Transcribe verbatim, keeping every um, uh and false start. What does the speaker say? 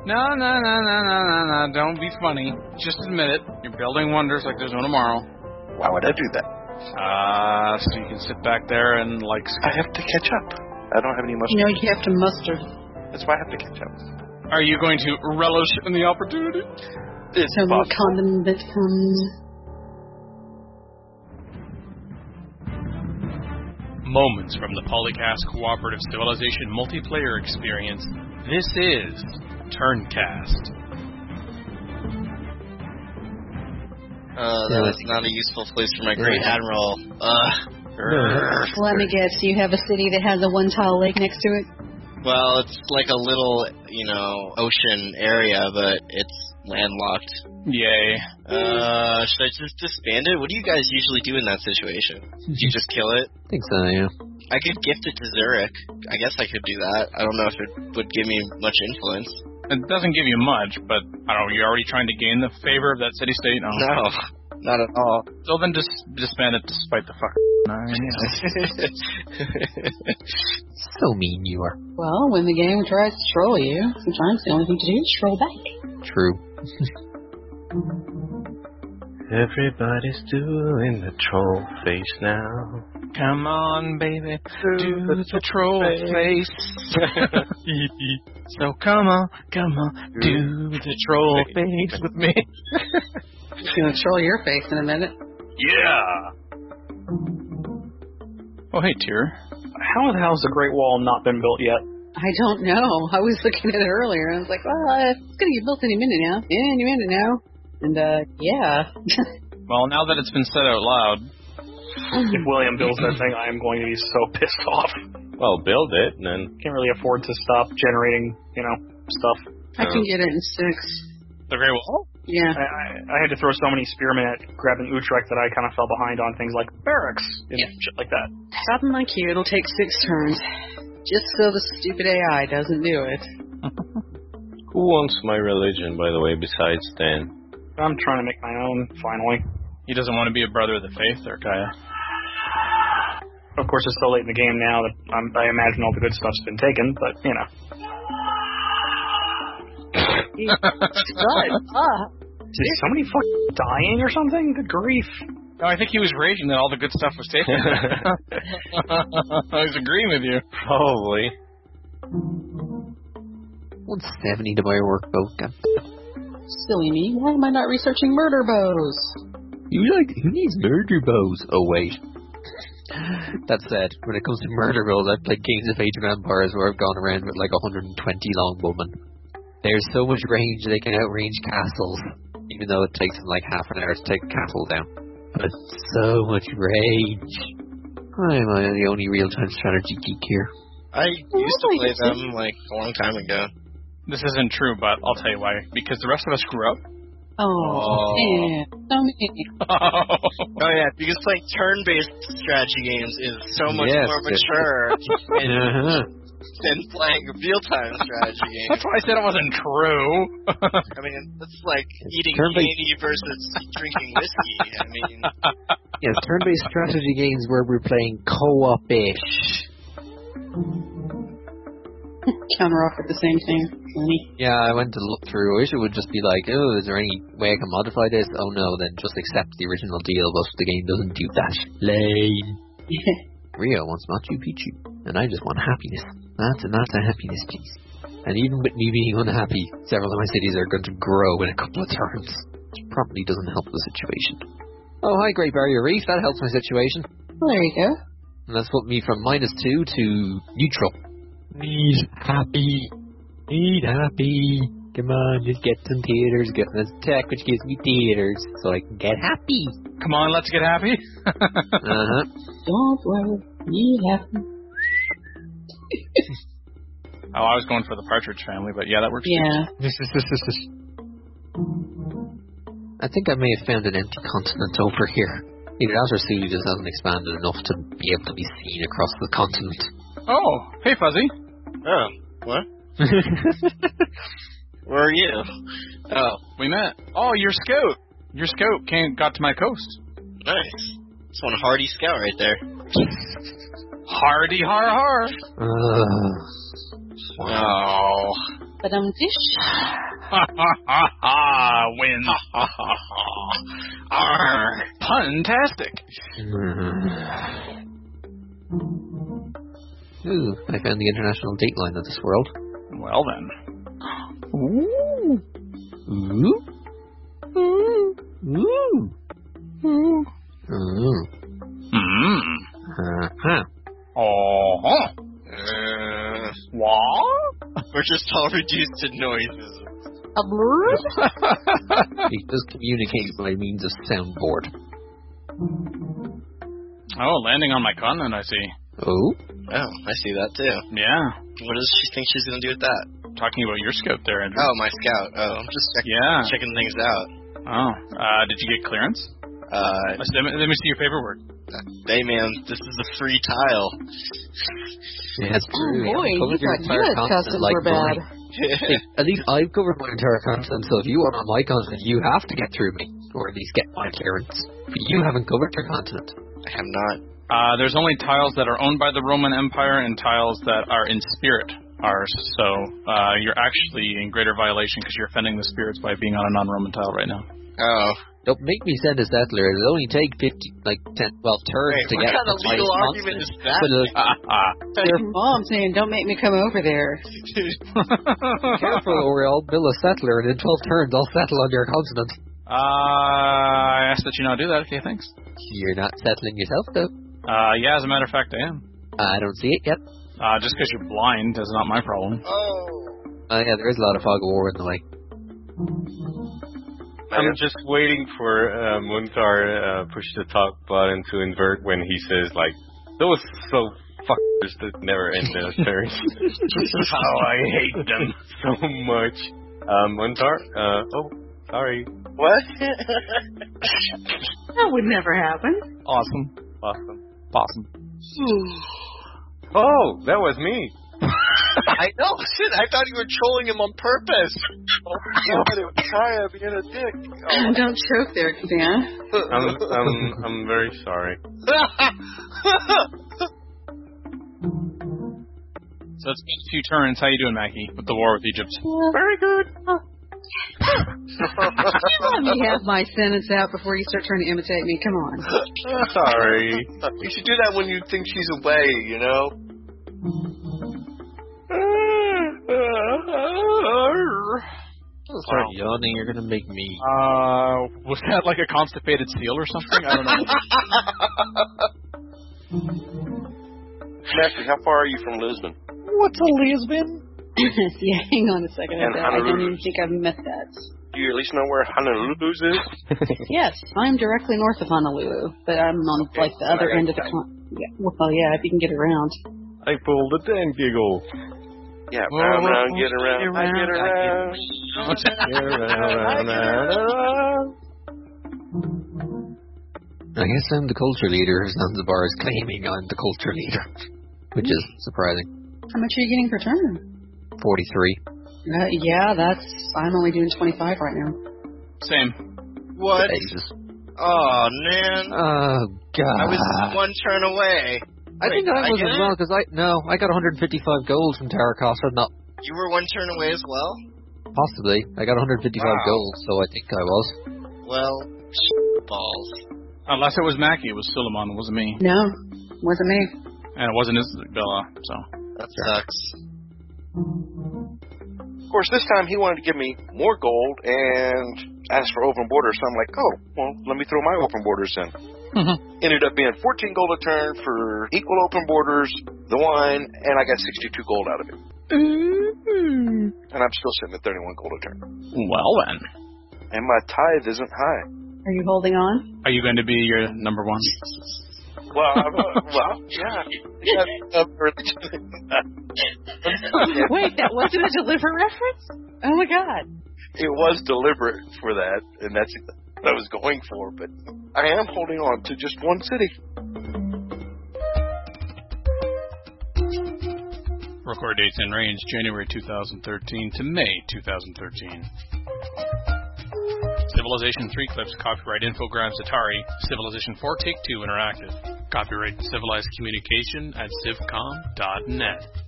No, no, no, no, no, no, no. Don't be funny. Just admit it. You're building wonders like there's no tomorrow. Why would I do that? Uh, so you can sit back there and, like... I have to catch up. I don't have any mustard. You know, you have to muster. That's why I have to catch up. Are you going to relish in the opportunity? It's So what possible. condiment comes... Moments from the Polycast Cooperative Civilization multiplayer experience. This is Turncast. Uh, that was not a useful place for my Great Admiral. Uh, Let me guess, you have a city that has a one-tile lake next to it? well, it's like a little, you know, ocean area, but it's landlocked. Yay. Uh, should I just disband it? What do you guys usually do in that situation? Do you just kill it? I think so, yeah. I could gift it to Zurich. I guess I could do that. I don't know if it would give me much influence. It doesn't give you much, but, I don't know, you're already trying to gain the favor of that city-state? Oh. No, not at all. So then just disband it despite the fuck. So mean you are. Well, when the game tries to troll you, sometimes the only thing to do is troll back. True. Everybody's doing the troll face now. Come on, baby, do the, the troll face. So come on, come on, do the troll face with me. He's gonna troll your face in a minute. Yeah. Oh, hey, Tyr. How the hell has the Great Wall not been built yet? I don't know. I was looking at it earlier. I was like, well, it's gonna get built any minute now. Yeah, any minute now. And, uh, yeah. Well, now that it's been said out loud. If William builds that thing, I am going to be so pissed off. Well, build it, and then... Can't really afford to stop generating, you know, stuff. I can get it in six. The Great Wall? Yeah. I, I, I had to throw so many spearmen at grabbing Utrecht that I kind of fell behind on things like barracks and Yeah. shit like that. Something like you, it'll take six turns. Just so the stupid A I doesn't do it. Who wants my religion, by the way, besides Dan? I'm trying to make my own, finally. He doesn't want to be a brother of the faith, or Kaya? Of course, it's so late in the game now that I'm, I imagine all the good stuff's been taken, but, you know. Shut up. Is somebody fucking dying or something? Good grief. No, I think he was raging that all the good stuff was taken. I was agreeing with you. Probably. one seventy to buy a workboat. God. Silly me. Why am I not researching murder bows? You like who needs murder bows? Oh wait. That said, when it comes to murder bows, I've played Kings of Age and Empires where I've gone around with like one hundred twenty longbowmen. There's so much range they can outrange castles, even though it takes them like half an hour to take a castle down. But so much range. I'm uh, the only real-time strategy geek here. I used to play them, like, a long time ago. This isn't true, but I'll tell you why. Because the rest of us grew up. Oh, Oh. yeah. So many. Oh, yeah, because playing turn-based strategy games is so much Yes, more it's- mature and, Uh-huh. than playing real-time strategy games. That's why I said it wasn't true. I mean, it's like eating turn-based- candy versus drinking whiskey. I mean, Yes, turn-based strategy games where we're playing co-op-ish. Counter-offered the same thing. Funny. Yeah, I went to look through. I wish it would just be like, oh, is there any way I can modify this? Oh no, then just accept the original deal, but the game doesn't do that. Lame. Rio wants Machu Picchu, and I just want happiness. That's a, that's a happiness piece. And even with me being unhappy, several of my cities are going to grow in a couple of turns, which probably doesn't help the situation. Oh, hi, Great Barrier Reef. That helps my situation. Well, there you go. And that's put me from minus two to neutral. Need happy. Need happy. Come on, just get some theaters. Get this tech, which gives me theaters, so I can get happy. Come on, let's get happy. Uh-huh. Don't worry. You happy. Oh, I was going for the Partridge Family, but yeah, that works. Yeah. I think I may have found an empty continent over here. Either that or Sue just hasn't expanded enough to be able to be seen across the continent. Oh, hey, Fuzzy. oh, what? Where are you? Oh, We met. Oh, your scout. Your scout came, got to my coast. nice. It's one hardy scout right there. Hardy har har. Uh, Oh, But um, dish. Ha ha ha ha! Win. Ha ha ha ha! Puntastic. Ooh, I found the international dateline of this world. Well then. Ooh. Ooh. Ooh. Ooh. Ooh. Ooh. Mm. Uh-huh. Oh. Uh, What? we're just all reduced to noises. A blur? He does communicate by means of soundboard. Oh, landing on my continent, I see. Oh? Oh, I see that too. Yeah. What does she think she's gonna do with that? Talking about your scope there, Andrew. Oh, my scout. Oh, I'm just check- Yeah. checking things out. Oh. Uh, did you get clearance? Uh, Let me, let me see your paperwork. hey man, this is a free tile. Yeah, that's true. Oh boy, I've covered you your got entire U S continent customs like were bad. mine. Hey, at least I've covered my entire continent, so if you want on my continent, you have to get through me. Or at least get my clearance. But you haven't covered your continent. I have not. Uh, there's only tiles that are owned by the Roman Empire and tiles that are in spirit ours. So uh, you're actually in greater violation because you're offending the spirits by being on a non-Roman tile right now. Oh. Don't make me send a settler. It'll only take fifty, like ten, twelve turns Wait, to what get kind of to my legal continent. argument is that? But, uh, Your mom saying, "Don't make me come over there." careful, or I'll build a settler, and in twelve turns, I'll settle on your continent. Uh, I asked that you not do that. Okay, thanks. You're not settling yourself, though. Uh, yeah, as a matter of fact, I am. I don't see it yet. Uh, just because you're blind is not my problem. Oh. Oh, yeah, there is a lot of fog of war in the way. I'm just waiting for uh, Muntar uh, push the talk button to invert when he says, like, those so fuckers that never end their turns. How I hate them so much. Um, Muntar, uh, oh, sorry. What? That would never happen. Awesome. Awesome. Awesome. Oh, that was me. I know. Shit, I thought you were trolling him on purpose. Oh, God, it was Kaya being a dick. Oh. Don't choke there, Dan. I'm, I'm, I'm very sorry. So it's been a few turns. How you doing, Mackie, with the war with Egypt? Very good. Let me have my sentence out before you start trying to imitate me. Come on. Sorry. You should do that when you think she's away, you know? Start yawning, you're gonna make me. Uh, was that like a constipated seal or something? I don't know. Matthew, how far are you from Lisbon? What's a Lisbon? Yeah, hang on a second. And I, I don't Honolulu. even think I've met that. Do you at least know where Honolulu is? Yes, I'm directly north of Honolulu, but I'm on Okay, like the other I end of the con. Yeah, well, yeah, if you can get around. I pulled the ten giggle. Yeah, round, round, get around, I get around. I guess I'm the culture leader. Zanzibar is claiming I'm the culture leader, which is surprising. How much are you getting per turn? Forty-three. Uh, yeah, that's. I'm only doing twenty-five right now. Same. What? Jesus. Oh, man. Oh God. I was one turn away. I Wait, think I I was get as it? well, because I no, I got one hundred fifty-five gold from Terracotta. Not You were one turn away as well? possibly. I got one hundred fifty-five Wow. gold, so I think I was. Well, balls. Unless it was Mackie, it was Suleiman. It wasn't me. No, wasn't me. And it wasn't Isabella, so. That sucks. Of course, this time he wanted to give me more gold and asked for open borders. So I'm like, oh, well, let me throw my open borders in. Ended up being fourteen gold a turn for equal open borders, the wine, and I got sixty-two gold out of it. Mm-hmm. And I'm still sitting at thirty-one gold a turn. Well then. And my tithe isn't high. Are you holding on? Are you going to be your number one? Well, I'm, uh, well, yeah. yeah uh, Wait, that wasn't a deliberate reference? Oh my God. It was deliberate for that, and that's what I was going for, but I am holding on to just one city. Record dates and range January two thousand thirteen to May two thousand thirteen. Civilization three clips, copyright Infogrames Atari. Civilization four Take-Two Interactive. Copyright Civilized Communication at civcom dot net.